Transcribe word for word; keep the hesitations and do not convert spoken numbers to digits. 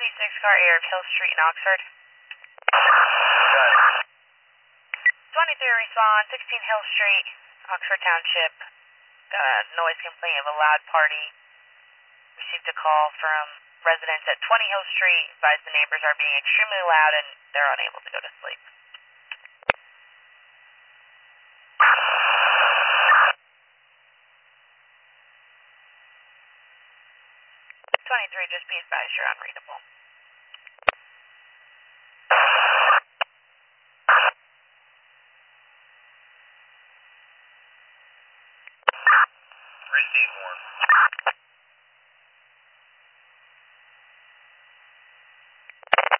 seventy-six car air of Hill Street in Oxford. twenty-three respond, sixteen Hill Street, Oxford Township. Got a noise complaint of a loud party. Received a call from residents at twenty Hill Street. Advised the neighbors are being extremely loud and they're unable to go to sleep. twenty-three, just be advised you're unreadable. Receive one.